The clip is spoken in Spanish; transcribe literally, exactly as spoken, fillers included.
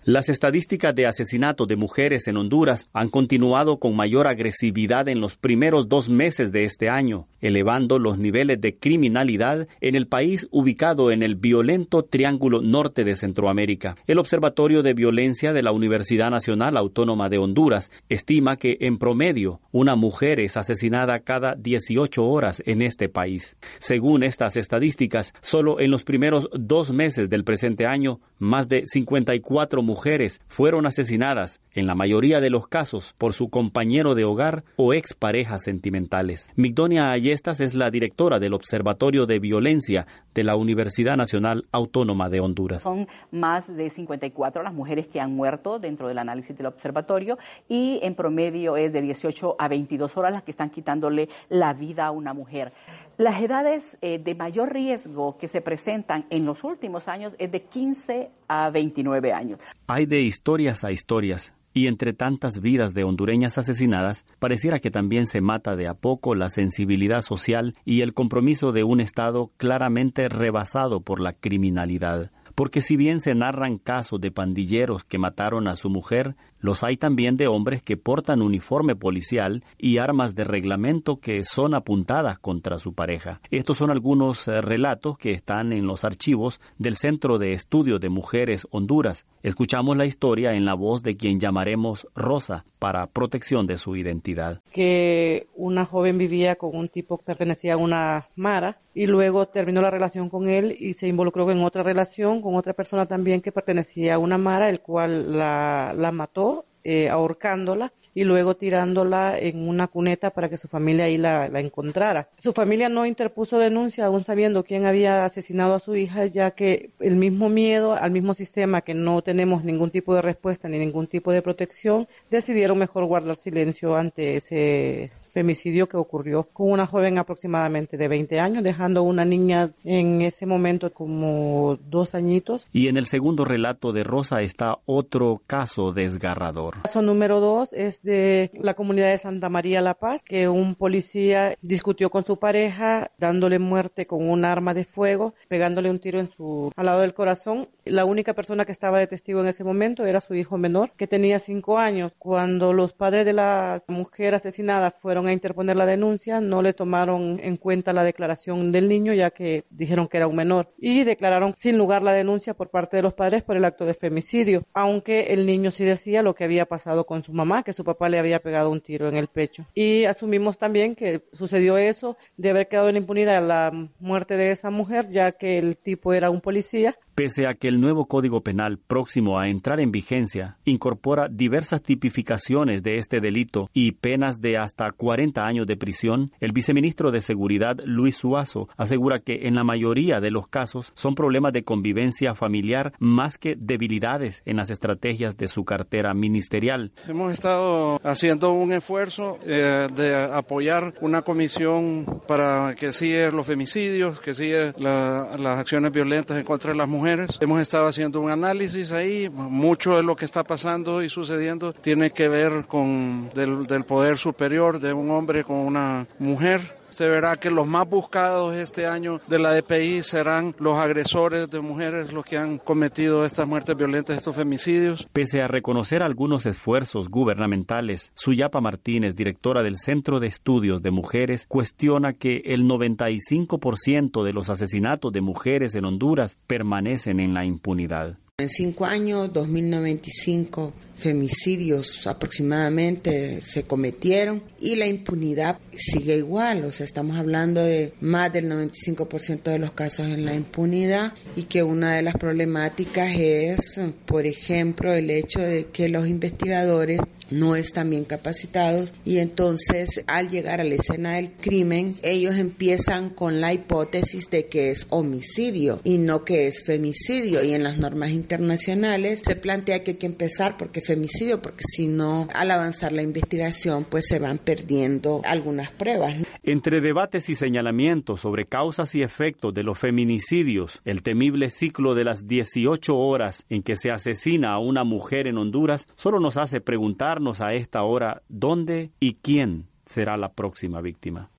Las estadísticas de asesinato de mujeres en Honduras han continuado con mayor agresividad en los primeros dos meses de este año, elevando los niveles de criminalidad en el país ubicado en el violento Triángulo Norte de Centroamérica. El Observatorio de Violencia de la Universidad Nacional Autónoma de Honduras estima que, en promedio, una mujer es asesinada cada dieciocho horas en este país. Según estas estadísticas, solo en los primeros dos meses del presente año, más de cincuenta y cuatro mujeres mujeres fueron asesinadas, en la mayoría de los casos, por su compañero de hogar o exparejas sentimentales. Migdonia Ayestas es la directora del Observatorio de Violencia de la Universidad Nacional Autónoma de Honduras. Son más de cincuenta y cuatro las mujeres que han muerto dentro del análisis del observatorio y en promedio es de dieciocho a veintidós horas las que están quitándole la vida a una mujer. Las edades eh, de mayor riesgo que se presentan en los últimos años es de quince a veintinueve años. Hay de historias a historias, y entre tantas vidas de hondureñas asesinadas, pareciera que también se mata de a poco la sensibilidad social y el compromiso de un Estado claramente rebasado por la criminalidad. Porque si bien se narran casos de pandilleros que mataron a su mujer, los hay también de hombres que portan uniforme policial y armas de reglamento que son apuntadas contra su pareja. Estos son algunos eh, relatos que están en los archivos del Centro de Estudios de Mujeres Honduras. Escuchamos la historia en la voz de quien llamaremos Rosa para protección de su identidad. Que una joven vivía con un tipo que pertenecía a una mara y luego terminó la relación con él y se involucró en otra relación con otra persona también que pertenecía a una mara, el cual la, la mató eh, ahorcándola y luego tirándola en una cuneta para que su familia ahí la, la encontrara. Su familia no interpuso denuncia aún sabiendo quién había asesinado a su hija, ya que el mismo miedo al mismo sistema, que no tenemos ningún tipo de respuesta ni ningún tipo de protección, decidieron mejor guardar silencio ante ese femicidio que ocurrió con una joven aproximadamente de veinte años, dejando una niña en ese momento como dos añitos. Y en el segundo relato de Rosa está otro caso desgarrador. El caso número dos es de la comunidad de Santa María La Paz, que un policía discutió con su pareja, dándole muerte con un arma de fuego, pegándole un tiro en su al lado del corazón. La única persona que estaba de testigo en ese momento era su hijo menor, que tenía cinco años. Cuando los padres de la mujer asesinada fueron a interponer la denuncia, no le tomaron en cuenta la declaración del niño, ya que dijeron que era un menor, y declararon sin lugar la denuncia por parte de los padres por el acto de femicidio, aunque el niño sí decía lo que había pasado con su mamá, que su papá le había pegado un tiro en el pecho. Y asumimos también que sucedió eso, de haber quedado en impunidad la muerte de esa mujer, ya que el tipo era un policía. Pese a que el nuevo Código Penal, próximo a entrar en vigencia, incorpora diversas tipificaciones de este delito y penas de hasta cuarenta años de prisión, el viceministro de Seguridad, Luis Suazo, asegura que en la mayoría de los casos son problemas de convivencia familiar más que debilidades en las estrategias de su cartera ministerial. Hemos estado haciendo un esfuerzo eh, de apoyar una comisión para que siga los femicidios, que siga la, las acciones violentas en contra de las mujeres. Hemos estado haciendo un análisis ahí. Mucho de lo que está pasando y sucediendo tiene que ver con del, del poder superior de un hombre con una mujer. Se verá que los más buscados este año de la D P I serán los agresores de mujeres, los que han cometido estas muertes violentas, estos femicidios. Pese a reconocer algunos esfuerzos gubernamentales, Suyapa Martínez, directora del Centro de Estudios de Mujeres, cuestiona que el noventa y cinco por ciento de los asesinatos de mujeres en Honduras permanecen en la impunidad. En cinco años, dos mil noventa y cinco femicidios aproximadamente se cometieron y la impunidad sigue igual, o sea, estamos hablando de más del noventa y cinco por ciento de los casos en la impunidad y que una de las problemáticas es, por ejemplo, el hecho de que los investigadores no están bien capacitados y entonces al llegar a la escena del crimen ellos empiezan con la hipótesis de que es homicidio y no que es femicidio, y en las normas internacionales se plantea que hay que empezar porque femicidio, porque si no, al avanzar la investigación pues se van perdiendo algunas pruebas. Entre debates y señalamientos sobre causas y efectos de los feminicidios, el temible ciclo de las dieciocho horas en que se asesina a una mujer en Honduras solo nos hace preguntarnos a esta hora dónde y quién será la próxima víctima.